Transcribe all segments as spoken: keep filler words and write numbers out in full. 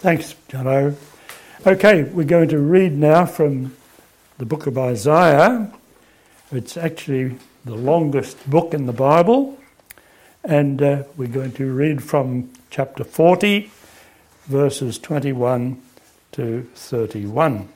Thanks, Jono. Okay, we're going to read now from the book of Isaiah. It's actually the longest book in the Bible, and uh, we're going to read from chapter forty, verses twenty-one to thirty-one.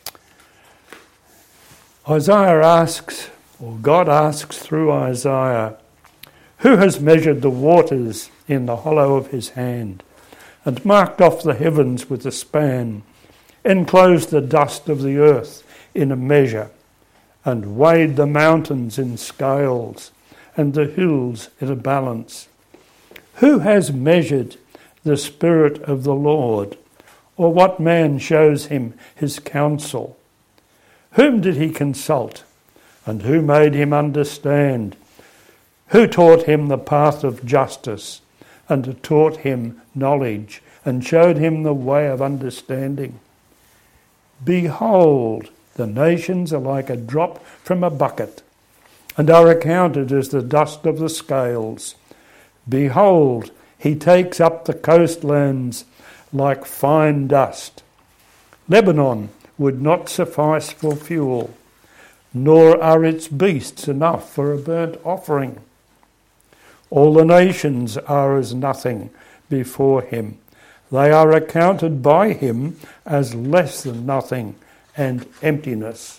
Isaiah asks, or God asks through Isaiah, "Who has measured the waters in the hollow of his hand, and marked off the heavens with a span, enclosed the dust of the earth in a measure, and weighed the mountains in scales, and the hills in a balance? Who has measured the Spirit of the Lord, or what man shows him his counsel? Whom did he consult, and who made him understand? Who taught him the path of justice, and taught him knowledge, and showed him the way of understanding? Behold, the nations are like a drop from a bucket, and are accounted as the dust of the scales. Behold, he takes up the coastlands like fine dust. Lebanon would not suffice for fuel, nor are its beasts enough for a burnt offering. All the nations are as nothing before him. They are accounted by him as less than nothing and emptiness.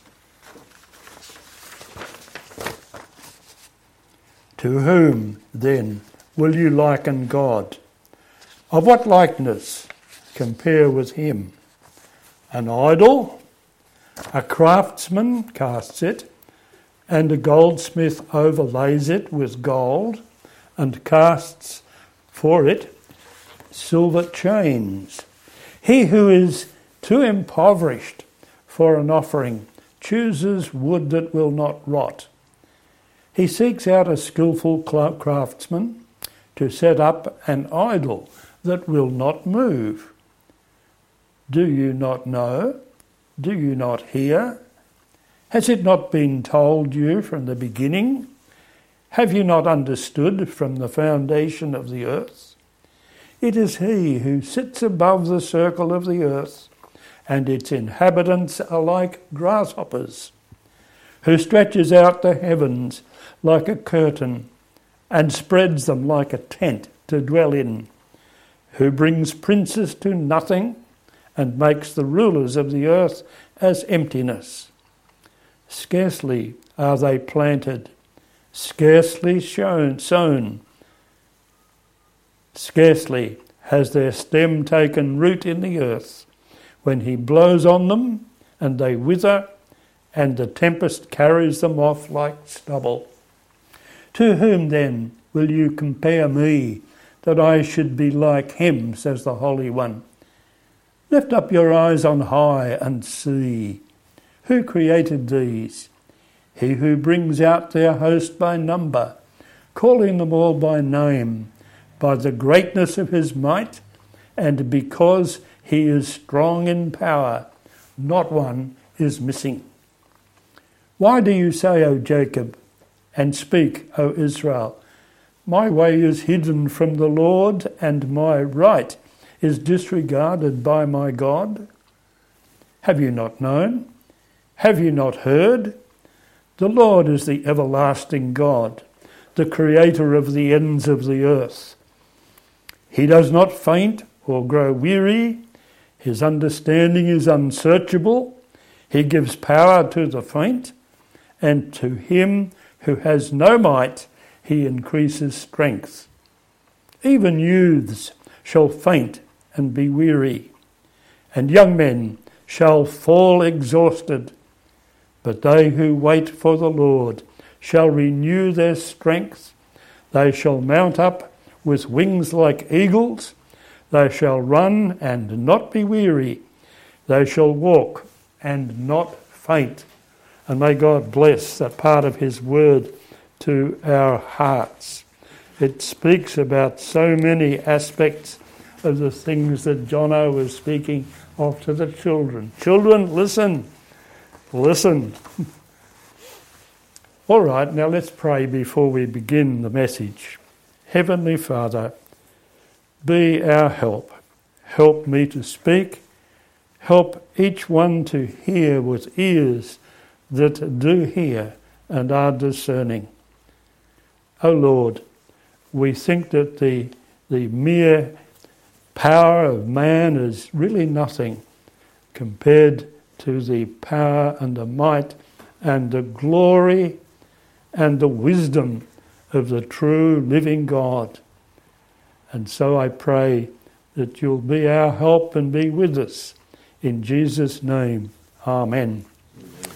To whom, then, will you liken God? Of what likeness compare with him? An idol? A craftsman casts it, and a goldsmith overlays it with gold, and casts for it silver chains. He who is too impoverished for an offering chooses wood that will not rot. He seeks out a skillful craftsman to set up an idol that will not move. Do you not know? Do you not hear? Has it not been told you from the beginning? Have you not understood from the foundation of the earth? It is he who sits above the circle of the earth, and its inhabitants are like grasshoppers, who stretches out the heavens like a curtain, and spreads them like a tent to dwell in, who brings princes to nothing, and makes the rulers of the earth as emptiness. Scarcely are they planted, scarcely shown, sown, scarcely has their stem taken root in the earth, when he blows on them, and they wither, and the tempest carries them off like stubble. To whom then will you compare me, that I should be like him, says the Holy One? Lift up your eyes on high and see. Who created these? He who brings out their host by number, calling them all by name, by the greatness of his might, and because he is strong in power, not one is missing. Why do you say, O Jacob, and speak, O Israel, my way is hidden from the Lord, and my right is disregarded by my God? Have you not known? Have you not heard? The Lord is the everlasting God, the creator of the ends of the earth. He does not faint or grow weary. His understanding is unsearchable. He gives power to the faint, and to him who has no might he increases strength. Even youths shall faint and be weary, and young men shall fall exhausted. But they who wait for the Lord shall renew their strength. They shall mount up with wings like eagles. They shall run and not be weary. They shall walk and not faint. And may God bless that part of his word to our hearts. It speaks about so many aspects of the things that Jono was speaking of to the children. Children, listen. Listen. All right, now let's pray before we begin the message. Heavenly Father, be our help. Help me to speak. Help each one to hear with ears that do hear and are discerning. O Lord, we think that the, the mere power of man is really nothing compared to the power and the might and the glory and the wisdom of the true living God. And so I pray that you'll be our help and be with us. In Jesus' name, Amen. Amen.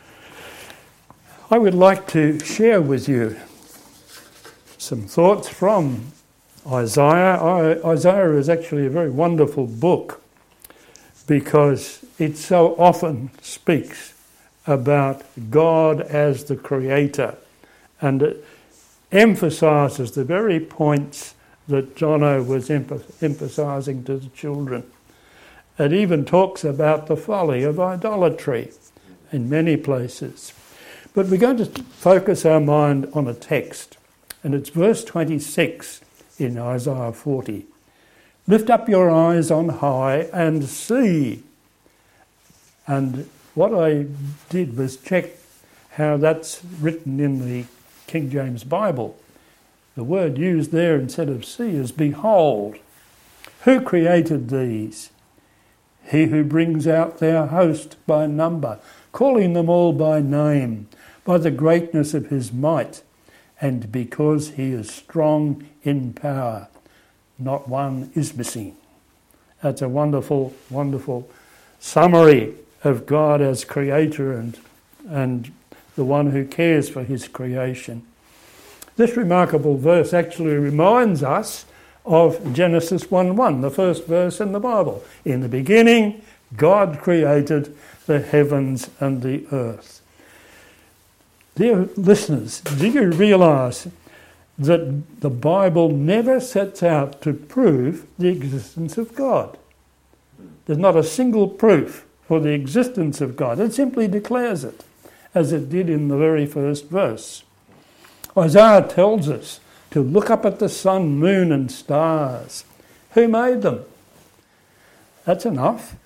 I would like to share with you some thoughts from Isaiah. Isaiah is actually a very wonderful book because it so often speaks about God as the Creator, and it emphasises the very points that Jono was emphasising to the children. It even talks about the folly of idolatry in many places. But we're going to focus our mind on a text, and it's verse twenty-six in Isaiah forty. Lift up your eyes on high and see. And what I did was check how that's written in the King James Bible. The word used there instead of see is behold. Who created these? He who brings out their host by number, calling them all by name, by the greatness of his might, and because he is strong in power. Not one is missing. That's a wonderful, wonderful summary of God as creator and, and the one who cares for his creation. This remarkable verse actually reminds us of Genesis one one, the first verse in the Bible. In the beginning, God created the heavens and the earth. Dear listeners, do you realise that the Bible never sets out to prove the existence of God? There's not a single proof for the existence of God. It simply declares it, as it did in the very first verse. Isaiah tells us to look up at the sun, moon and stars. Who made them? That's enough.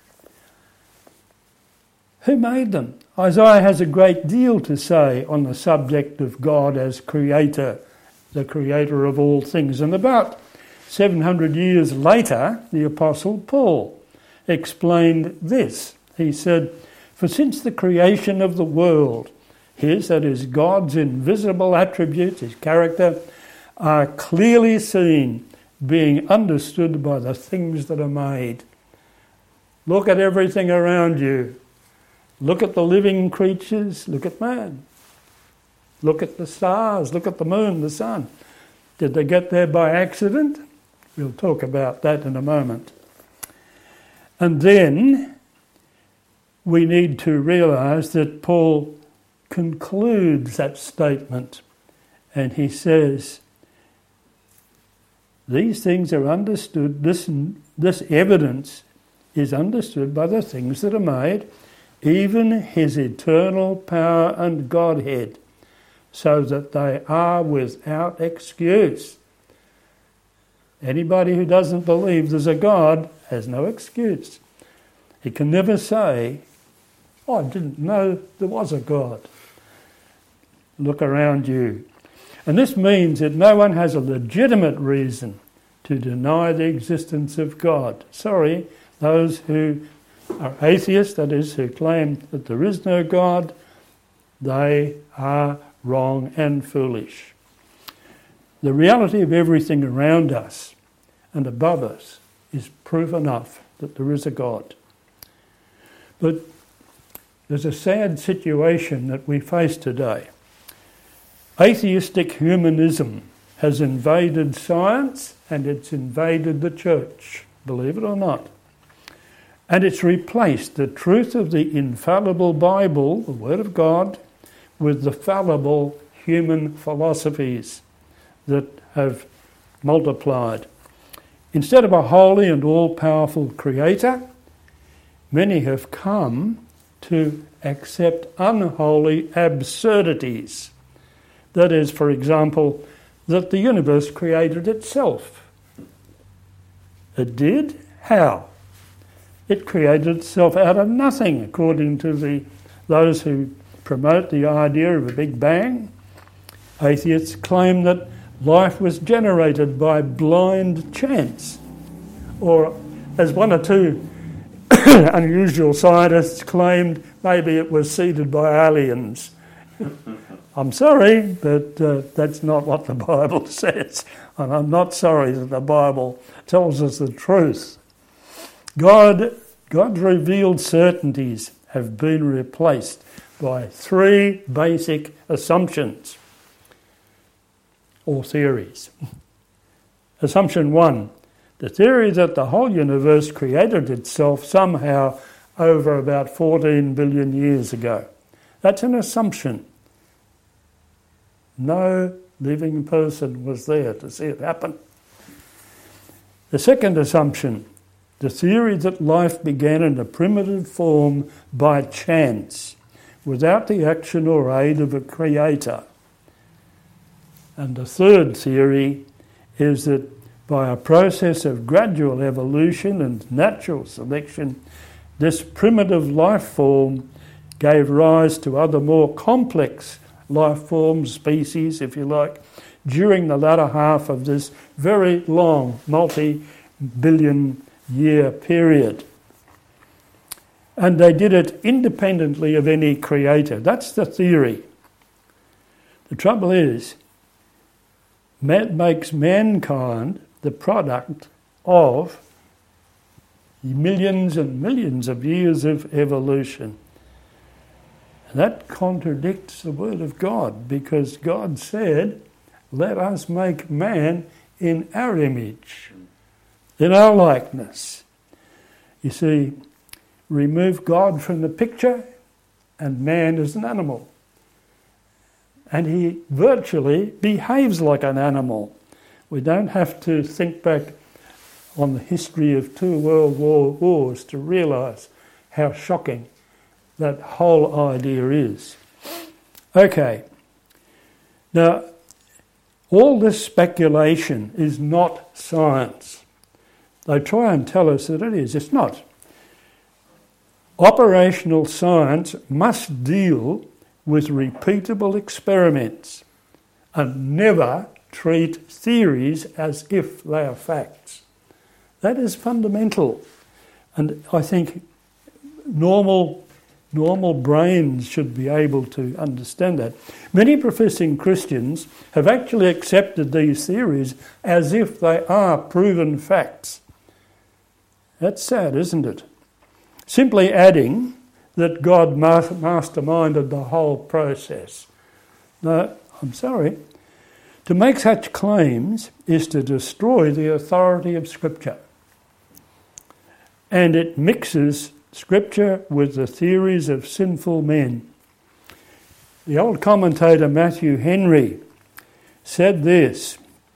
Who made them? Isaiah has a great deal to say on the subject of God as creator, the creator of all things. And about seven hundred years later, the Apostle Paul explained this. He said, for since the creation of the world, his, that is God's invisible attributes, his character, are clearly seen, being understood by the things that are made. Look at everything around you. Look at the living creatures. Look at man. Look at the stars. Look at the moon, the sun. Did they get there by accident? We'll talk about that in a moment. And then we need to realise that Paul concludes that statement, and he says, these things are understood, this, this evidence is understood by the things that are made, even his eternal power and Godhead, so that they are without excuse. Anybody who doesn't believe there's a God has no excuse. He can never say, oh, I didn't know there was a God. Look around you. And this means that no one has a legitimate reason to deny the existence of God. Sorry, those who are atheists, that is, who claim that there is no God, they are wrong and foolish. The reality of everything around us and above us is proof enough that there is a God. But there's a sad situation that we face today. Atheistic humanism has invaded science and it's invaded the church, believe it or not. And it's replaced the truth of the infallible Bible, the Word of God, with the fallible human philosophies that have multiplied. Instead of a holy and all-powerful creator, many have come to accept unholy absurdities. That is, for example, that the universe created itself. It did? How? It created itself out of nothing, according to the those who promote the idea of a Big Bang. Atheists claim that life was generated by blind chance, or as one or two unusual scientists claimed, maybe it was seeded by aliens. I'm sorry, but uh, that's not what the Bible says, and I'm not sorry that the Bible tells us the truth. God, God's revealed certainties have been replaced by three basic assumptions or theories. Assumption one, the theory that the whole universe created itself somehow over about fourteen billion years ago. That's an assumption. No living person was there to see it happen. The second assumption, the theory that life began in a primitive form by chance, without the action or aid of a creator. And the third theory is that by a process of gradual evolution and natural selection, this primitive life form gave rise to other more complex life forms, species, if you like, during the latter half of this very long multi-billion year period. And they did it independently of any creator. That's the theory. The trouble is, that makes mankind the product of millions and millions of years of evolution. And that contradicts the word of God, because God said, let us make man in our image, in our likeness. You see, remove God from the picture and man is an animal. And he virtually behaves like an animal. We don't have to think back on the history of two world war wars to realise how shocking that whole idea is. Okay. Now, all this speculation is not science. They try and tell us that it is. It's not. Operational science must deal with repeatable experiments and never treat theories as if they are facts. That is fundamental. And I think normal normal brains should be able to understand that. Many professing Christians have actually accepted these theories as if they are proven facts. That's sad, isn't it? Simply adding that God masterminded the whole process. No, I'm sorry. To make such claims is to destroy the authority of Scripture. And it mixes Scripture with the theories of sinful men. The old commentator Matthew Henry said this.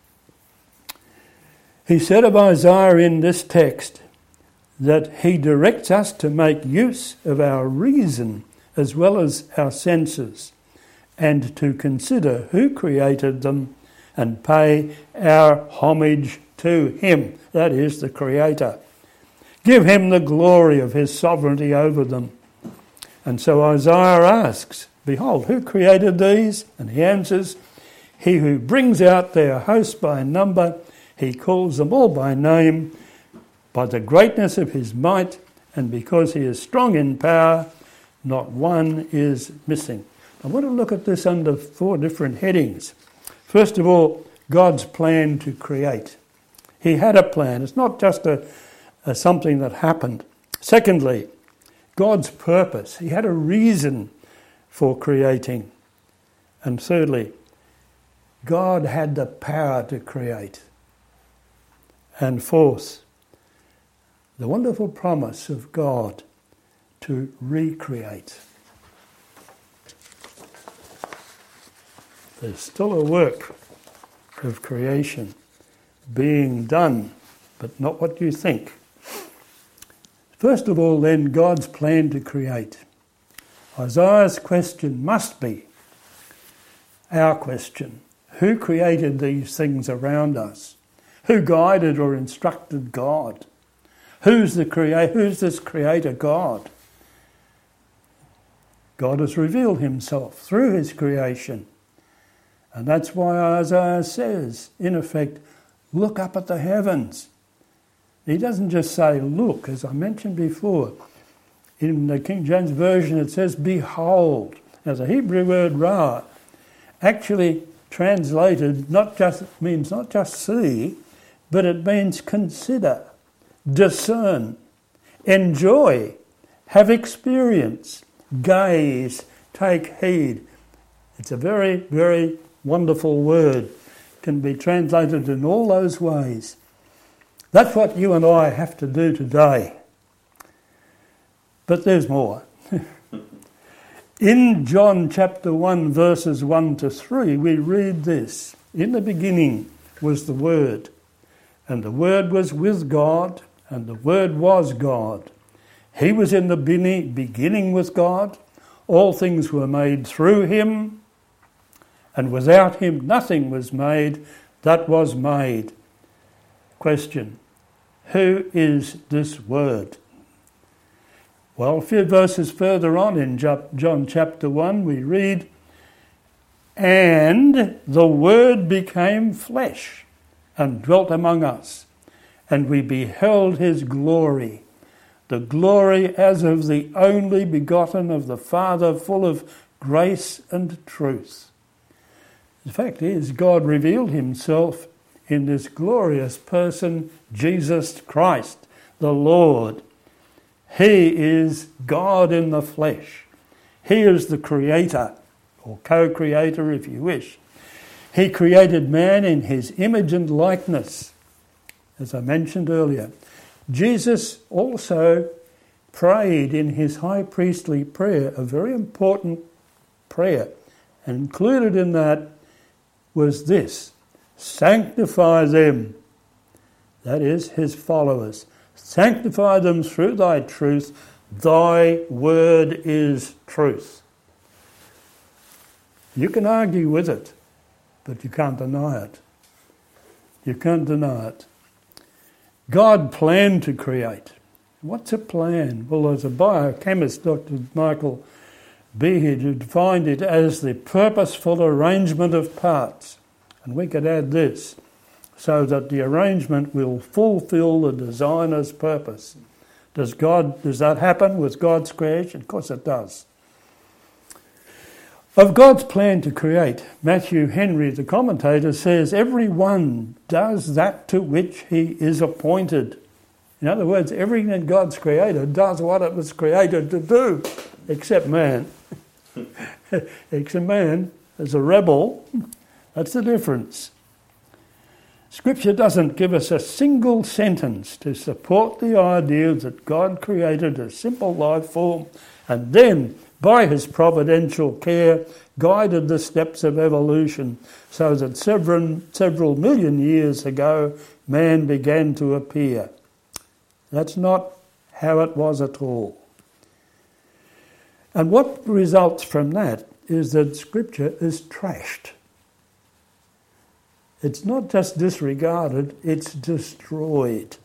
He said of Isaiah in this text that he directs us to make use of our reason as well as our senses, and to consider who created them and pay our homage to him, that is, the Creator. Give him the glory of his sovereignty over them. And so Isaiah asks, behold, who created these? And he answers, he who brings out their host by number, he calls them all by name, by the greatness of his might, and because he is strong in power, not one is missing. I want to look at this under four different headings. First of all, God's plan to create. He had a plan. It's not just a, a something that happened. Secondly, God's purpose. He had a reason for creating. And thirdly, God had the power to create. And fourth, the wonderful promise of God to recreate. There's still a work of creation being done, but not what you think. First of all, then, God's plan to create. Isaiah's question must be our question. Who created these things around us? Who guided or instructed God? Who's the creator? Who's this creator God? God has revealed himself through his creation. And that's why Isaiah says, in effect, look up at the heavens. He doesn't just say, look, as I mentioned before. In the King James Version it says, behold. Now the Hebrew word ra actually translated not just means not just see, but it means consider, discern, enjoy, have experience, gaze, take heed. It's a very, very wonderful word. It can be translated in all those ways. That's what you and I have to do today. But there's more. In John chapter one, verses one to three, we read this. In the beginning was the Word, and the Word was with God, and the Word was God. He was in the beginning with God. All things were made through him, and without him nothing was made that was made. Question: who is this Word? Well, a few verses further on in John chapter one, we read, and the Word became flesh and dwelt among us, and we beheld his glory, the glory as of the only begotten of the Father, full of grace and truth. The fact is, God revealed himself in this glorious person, Jesus Christ, the Lord. He is God in the flesh. He is the creator, or co-creator if you wish. He created man in his image and likeness, as I mentioned earlier. Jesus also prayed in his high priestly prayer, a very important prayer, and included in that was this: sanctify them, that is, his followers. Sanctify them through thy truth. Thy word is truth. You can argue with it, but you can't deny it. You can't deny it. God planned to create. What's a plan? Well, as a biochemist, Doctor Michael Behe defined it as the purposeful arrangement of parts. And we could add this: so that the arrangement will fulfill the designer's purpose. Does God, does that happen with God's creation? Of course it does. Of God's plan to create, Matthew Henry, the commentator, says, everyone does that to which he is appointed. In other words, everything that God's created does what it was created to do, except man. Except man is a rebel. That's the difference. Scripture doesn't give us a single sentence to support the idea that God created a simple life form and then, by his providential care, guided the steps of evolution so that several, several million years ago man began to appear. That's not how it was at all. And what results from that is that Scripture is trashed. It's not just disregarded, it's destroyed.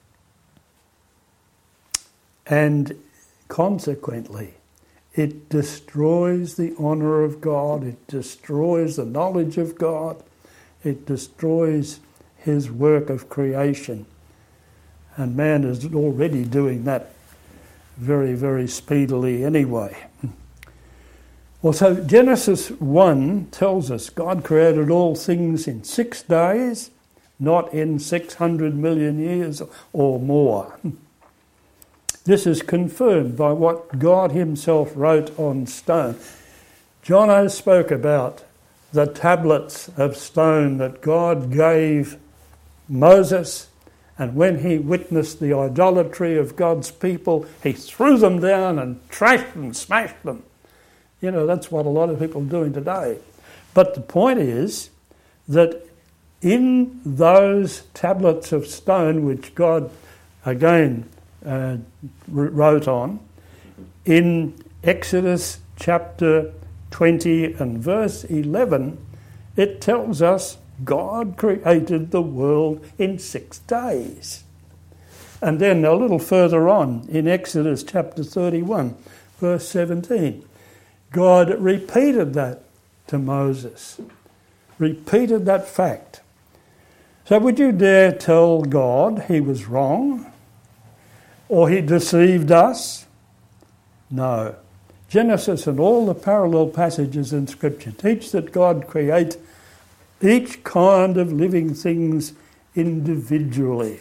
And consequently, it destroys the honour of God, it destroys the knowledge of God, it destroys his work of creation. And man is already doing that very, very speedily anyway. Well, so Genesis one tells us God created all things in six days, not in six hundred million years or more. This is confirmed by what God himself wrote on stone. Jono spoke about the tablets of stone that God gave Moses, and when he witnessed the idolatry of God's people, he threw them down and trashed and smashed them. You know, that's what a lot of people are doing today. But the point is that in those tablets of stone, which God, again, uh, wrote on, in Exodus chapter twenty and verse eleven, it tells us God created the world in six days. And then a little further on, in Exodus chapter thirty-one, verse seventeen, God repeated that to Moses, repeated that fact. So would you dare tell God he was wrong? Or he deceived us? No. Genesis and all the parallel passages in Scripture teach that God creates each kind of living things individually.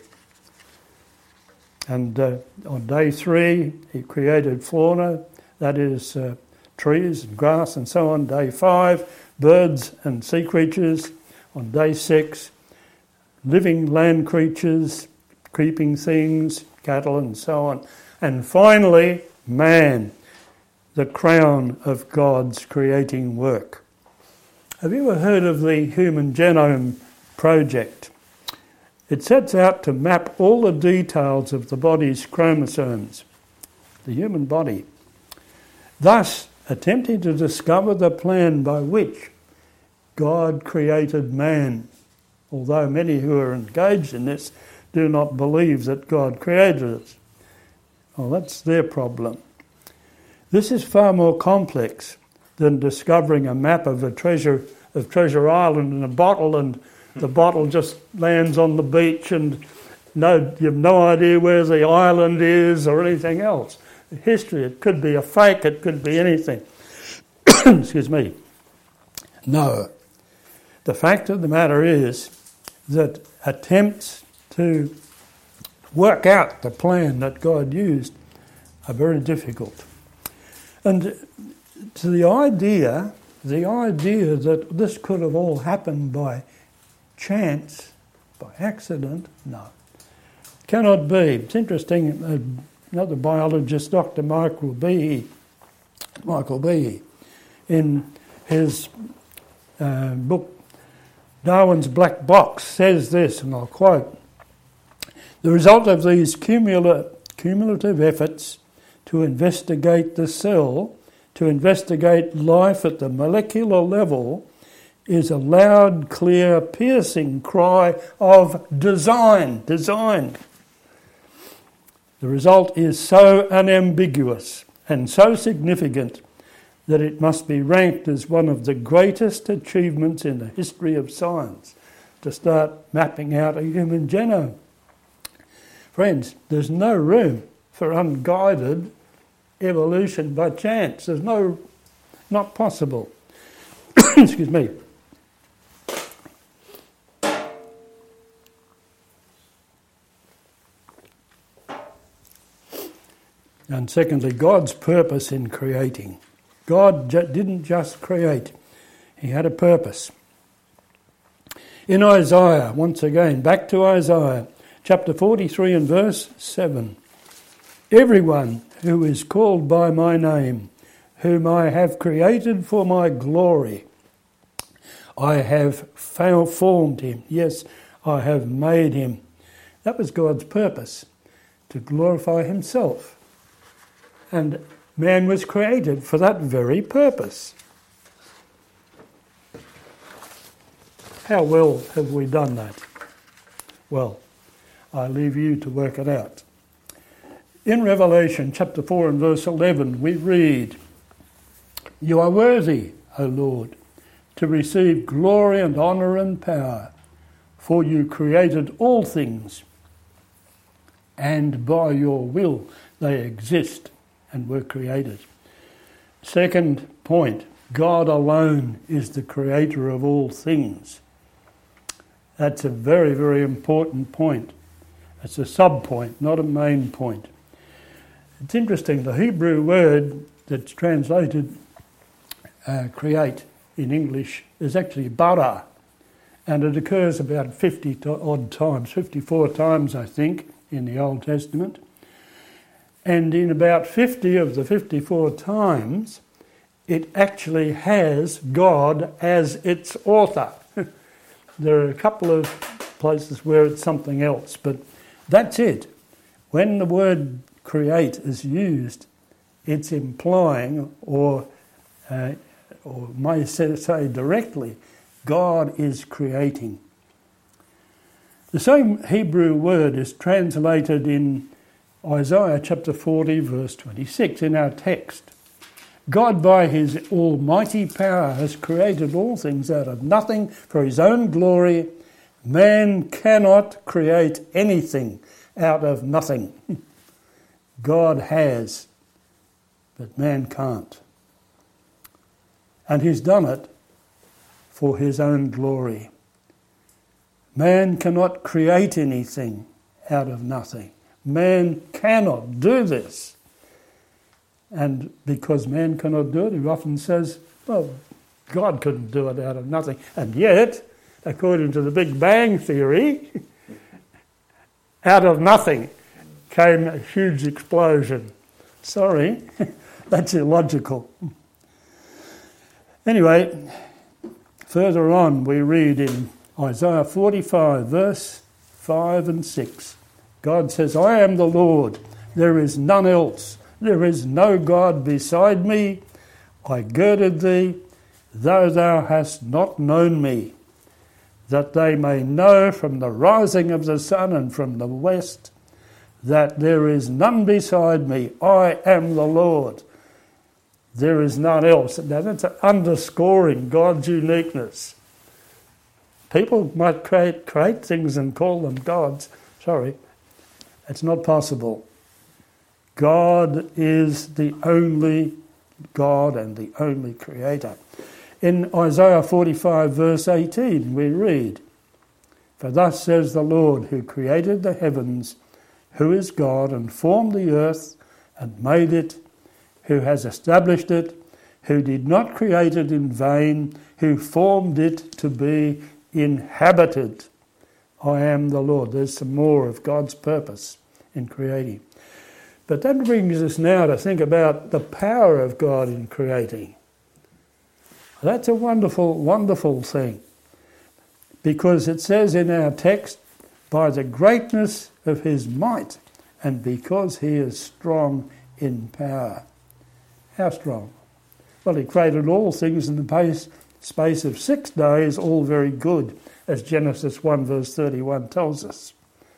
And uh, on day three, he created fauna, that is uh, trees and grass and so on. Day five, birds and sea creatures. On day six, living land creatures, creeping things, cattle and so on. And finally, man, the crown of God's creating work. Have you ever heard of the Human Genome Project? It sets out to map all the details of the body's chromosomes, the human body, thus attempting to discover the plan by which God created man, although many who are engaged in this do not believe that God created us. Well, that's their problem. This is far more complex than discovering a map of a treasure of Treasure Island in a bottle, and the bottle just lands on the beach and no, you have no idea where the island is or anything else. History, it could be a fake, it could be anything. Excuse me. No. The fact of the matter is that attempts to work out the plan that God used are very difficult. And to the idea, the idea that this could have all happened by chance, by accident, no. Cannot be. It's interesting, uh, another biologist, Doctor Michael Behe, Michael Behe, in his uh, book Darwin's Black Box, says this, and I'll quote, "The result of these cumula- cumulative efforts to investigate the cell, to investigate life at the molecular level, is a loud, clear, piercing cry of design, design. The result is so unambiguous and so significant that it must be ranked as one of the greatest achievements in the history of science, to start mapping out a human genome." Friends, there's no room for unguided evolution by chance. There's no, not possible. Excuse me. And secondly, God's purpose in creating. God ju- didn't just create, he had a purpose. In Isaiah, once again, back to Isaiah, chapter forty-three and verse seven. "Everyone who is called by my name, whom I have created for my glory, I have formed him. Yes, I have made him." That was God's purpose, to glorify himself. And man was created for that very purpose. How well have we done that? Well, I leave you to work it out. In Revelation chapter four and verse eleven, we read, "You are worthy, O Lord, to receive glory and honour and power, for you created all things, and by your will they exist and were created." Second point, God alone is the creator of all things. That's a very, very important point. It's a sub-point, not a main point. It's interesting, the Hebrew word that's translated uh, create in English is actually bara, and it occurs about fifty odd times, fifty-four times I think, in the Old Testament. And in about fifty of the fifty-four times, it actually has God as its author. There are a couple of places where it's something else, but that's it. When the word create is used, it's implying, or uh, or may say directly, God is creating. The same Hebrew word is translated in Isaiah chapter forty, verse twenty-six in our text. God, by his almighty power, has created all things out of nothing for his own glory. Man cannot create anything out of nothing. God has, but man can't. And he's done it for his own glory. Man cannot create anything out of nothing. Man cannot do this. And because man cannot do it, he often says, well, God couldn't do it out of nothing. And yet, according to the Big Bang Theory, out of nothing came a huge explosion. Sorry, that's illogical. Anyway, further on we read in Isaiah forty-five, verse five and six, God says, I am the Lord, there is none else. There is no God beside me. I girded thee, though thou hast not known me, that they may know from the rising of the sun and from the west that there is none beside me. I am the Lord. There is none else. Now that's underscoring God's uniqueness. People might create, create things and call them gods. Sorry, it's not possible. God is the only God and the only creator. In Isaiah forty-five, verse eighteen, we read, For thus says the Lord, who created the heavens, who is God, and formed the earth, and made it, who has established it, who did not create it in vain, who formed it to be inhabited. I am the Lord. There's some more of God's purpose in creating. But that brings us now to think about the power of God in creating. That's a wonderful, wonderful thing. Because it says in our text, by the greatness of his might, and because he is strong in power. How strong? Well, he created all things in the space of six days, all very good, as Genesis one verse thirty-one tells us.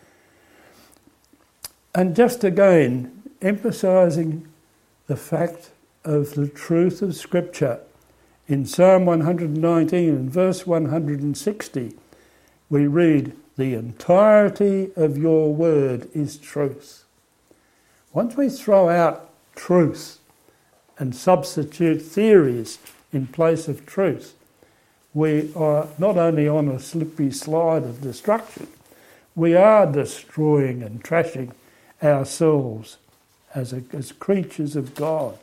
And just again, emphasising the fact of the truth of Scripture, in Psalm one nineteen and verse one sixty, we read, the entirety of your word is truth. Once we throw out truth and substitute theories in place of truth, we are not only on a slippery slide of destruction, we are destroying and trashing ourselves as, a, as creatures of God.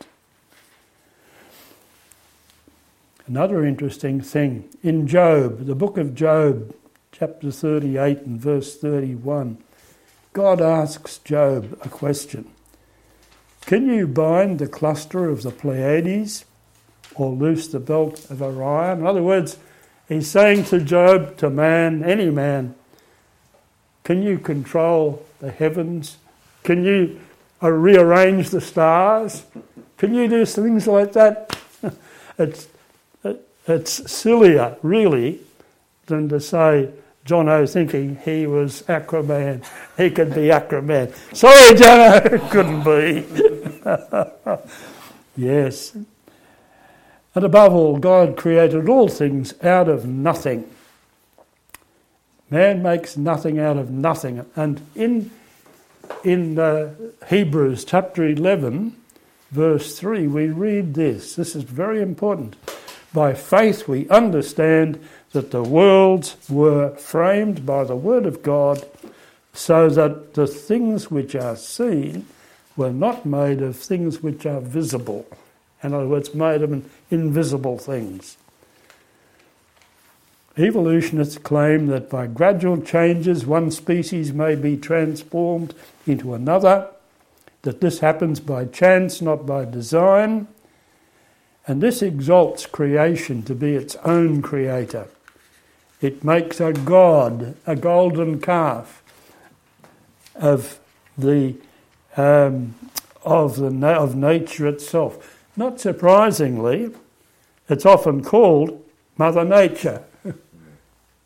Another interesting thing, in Job, the book of Job, chapter thirty-eight and verse thirty-one, God asks Job a question. Can you bind the cluster of the Pleiades or loose the belt of Orion? In other words, he's saying to Job, to man, any man, can you control the heavens? Can you uh, rearrange the stars? Can you do things like that? it's, it, it's sillier, really, than to say, John O thinking he was Aquaman. He could be Aquaman. Sorry, John O, couldn't be. Yes. And above all, God created all things out of nothing. Man makes nothing out of nothing. And in, in uh, Hebrews chapter eleven, verse three, we read this. This is very important. By faith we understand that the worlds were framed by the word of God, so that the things which are seen were not made of things which are visible. In other words, made of invisible things. Evolutionists claim that by gradual changes one species may be transformed into another, that this happens by chance, not by design, and this exalts creation to be its own creator. It makes a god, a golden calf of the um, of the of nature itself. Not surprisingly, it's often called Mother Nature.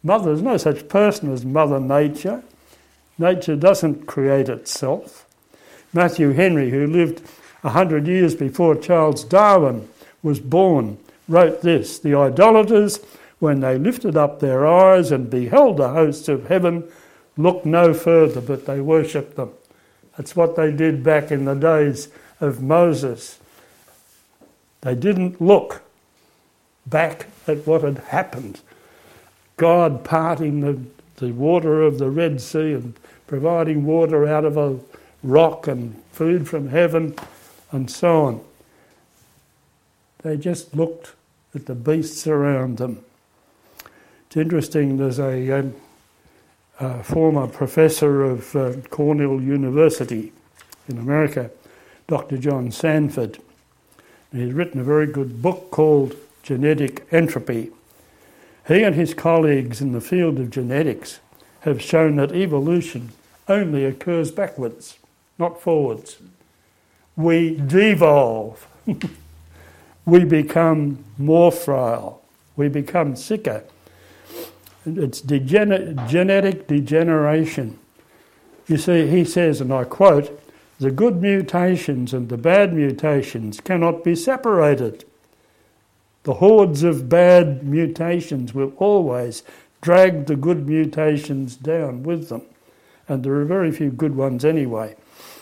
Mother, there's no such person as Mother Nature. Nature doesn't create itself. Matthew Henry, who lived a hundred years before Charles Darwin was born, wrote this: "The idolaters, when they lifted up their eyes and beheld the hosts of heaven, looked no further, but they worshipped them." That's what they did back in the days of Moses. They didn't look back at what had happened. God parting the, the water of the Red Sea and providing water out of a rock and food from heaven and so on. They just looked at the beasts around them. It's interesting, there's a, a, a former professor of uh, Cornell University in America, Doctor John Sanford. He's written a very good book called Genetic Entropy. He and his colleagues in the field of genetics have shown that evolution only occurs backwards, not forwards. We devolve. We become more frail. We become sicker. It's degener- genetic degeneration. You see, he says, and I quote, "The good mutations and the bad mutations cannot be separated. The hordes of bad mutations will always drag the good mutations down with them. And there are very few good ones anyway."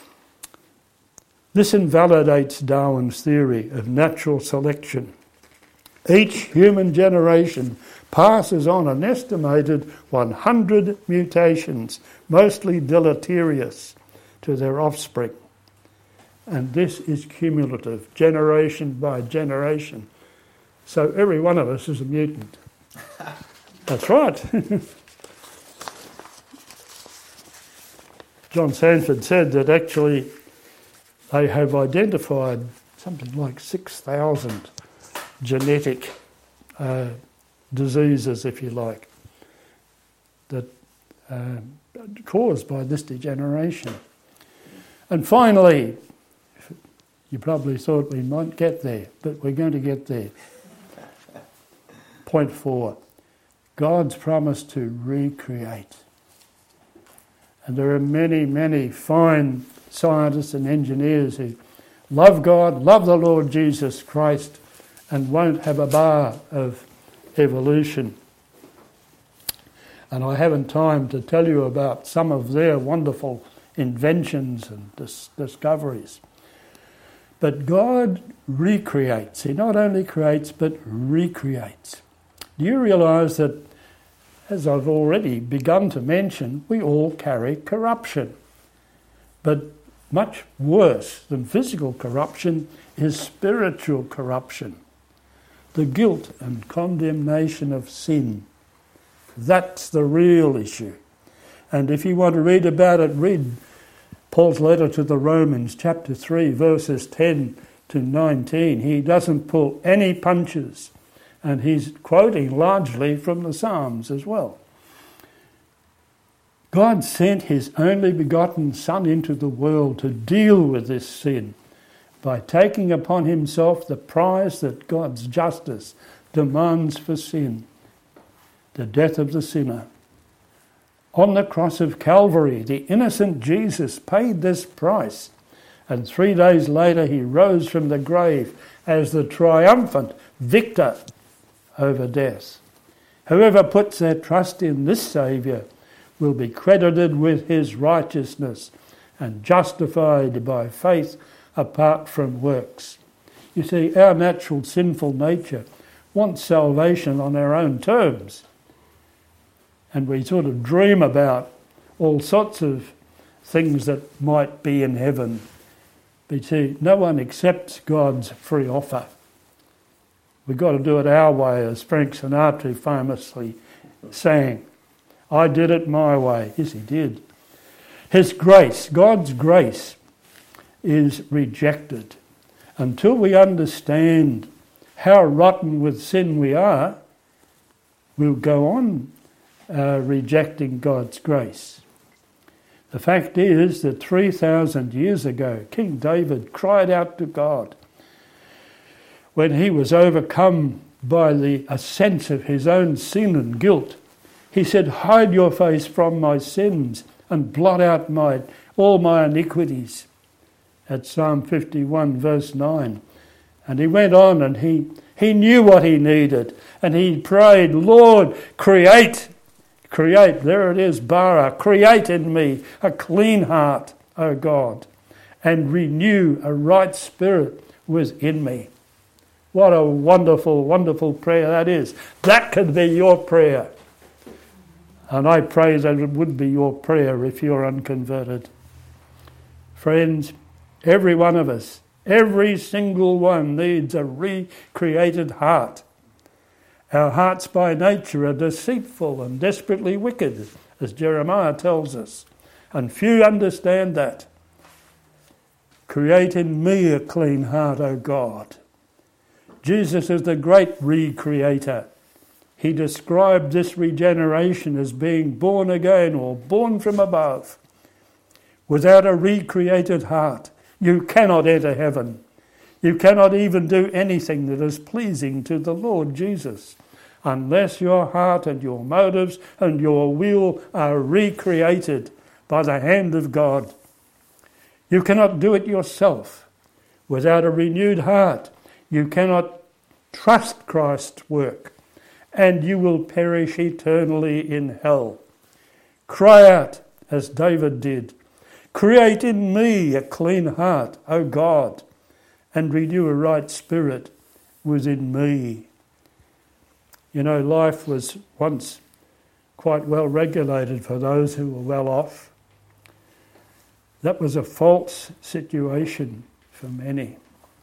This invalidates Darwin's theory of natural selection. Each human generation passes on an estimated one hundred mutations, mostly deleterious, to their offspring. And this is cumulative, generation by generation. So every one of us is a mutant. That's right. John Sanford said that actually they have identified something like six thousand genetic uh, diseases, if you like, that uh, caused by this degeneration. And finally, you probably thought we might get there, but we're going to get there. Point four, God's promise to recreate. And there are many, many fine scientists and engineers who love God, love the Lord Jesus Christ, and won't have a bar of evolution. And I haven't time to tell you about some of their wonderful inventions and dis- discoveries. But God recreates. He not only creates, but recreates. Do you realise that, as I've already begun to mention, we all carry corruption? But much worse than physical corruption is spiritual corruption. The guilt and condemnation of sin. That's the real issue. And if you want to read about it, read Paul's letter to the Romans, chapter three, verses ten to nineteen. He doesn't pull any punches. And he's quoting largely from the Psalms as well. God sent his only begotten Son into the world to deal with this sin by taking upon himself the price that God's justice demands for sin, the death of the sinner. On the cross of Calvary, the innocent Jesus paid this price, and three days later he rose from the grave as the triumphant victor over death. Whoever puts their trust in this Saviour will be credited with his righteousness and justified by faith apart from works. You see, our natural sinful nature wants salvation on our own terms. And we sort of dream about all sorts of things that might be in heaven. But you see, no one accepts God's free offer. We've got to do it our way, as Frank Sinatra famously sang. I did it my way. Yes, he did. His grace, God's grace, is rejected. Until we understand how rotten with sin we are, we'll go on uh, rejecting God's grace. The fact is that three thousand years ago, King David cried out to God when he was overcome by the, a sense of his own sin and guilt. He said, hide your face from my sins and blot out my all my iniquities. At Psalm fifty-one verse nine. And he went on and he, he knew what he needed. And he prayed, Lord, create, create, there it is, bara, create in me a clean heart, O God, and renew a right spirit within me. What a wonderful, wonderful prayer that is. That could be your prayer. And I pray that it would be your prayer if you're unconverted. Friends, every one of us, every single one needs a recreated heart. Our hearts by nature are deceitful and desperately wicked, as Jeremiah tells us, and few understand that. Create in me a clean heart, O God. Jesus is the great recreator. He described this regeneration as being born again or born from above. Without a recreated heart, you cannot enter heaven. You cannot even do anything that is pleasing to the Lord Jesus unless your heart and your motives and your will are recreated by the hand of God. You cannot do it yourself. Without a renewed heart, you cannot trust Christ's work, and you will perish eternally in hell. Cry out, as David did, create in me a clean heart, O God, and renew a right spirit within me. You know, life was once quite well regulated for those who were well off. That was a false situation for many.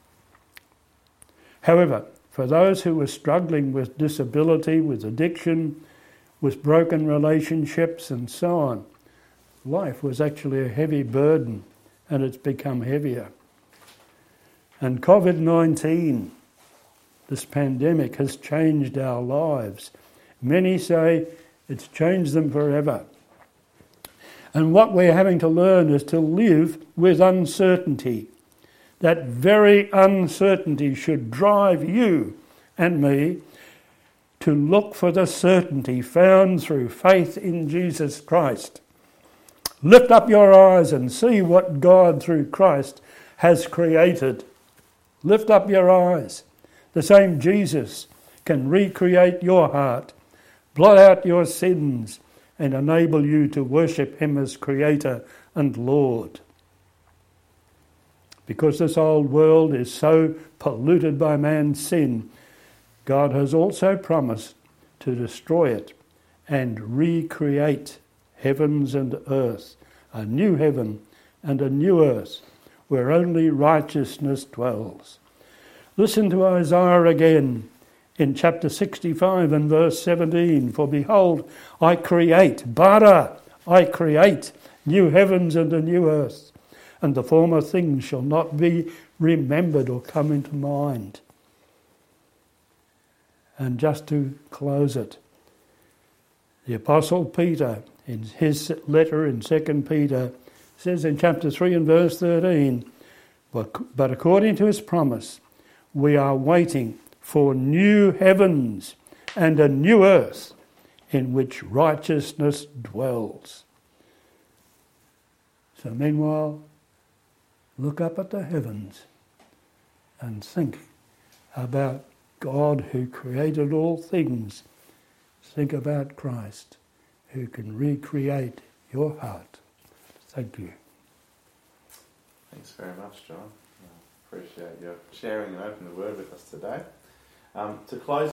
However, for those who were struggling with disability, with addiction, with broken relationships and so on, life was actually a heavy burden, and it's become heavier. And covid nineteen, this pandemic, has changed our lives. Many say it's changed them forever. And what we're having to learn is to live with uncertainty. That very uncertainty should drive you and me to look for the certainty found through faith in Jesus Christ. Lift up your eyes and see what God through Christ has created. Lift up your eyes. The same Jesus can recreate your heart, blot out your sins, and enable you to worship him as Creator and Lord. Because this old world is so polluted by man's sin, God has also promised to destroy it and recreate heavens and earth, a new heaven and a new earth, where only righteousness dwells. Listen to Isaiah again in chapter sixty-five and verse seventeen. For behold, I create, bara, I create new heavens and a new earth, and the former things shall not be remembered or come into mind. And just to close it, the Apostle Peter, in his letter in Second Peter, says in chapter three and verse thirteen, but, but according to his promise, we are waiting for new heavens and a new earth in which righteousness dwells. So meanwhile, look up at the heavens and think about God who created all things. Think about Christ who can recreate your heart. Thank you. Thanks very much, John. I appreciate your sharing and opening the word with us today. Um, to close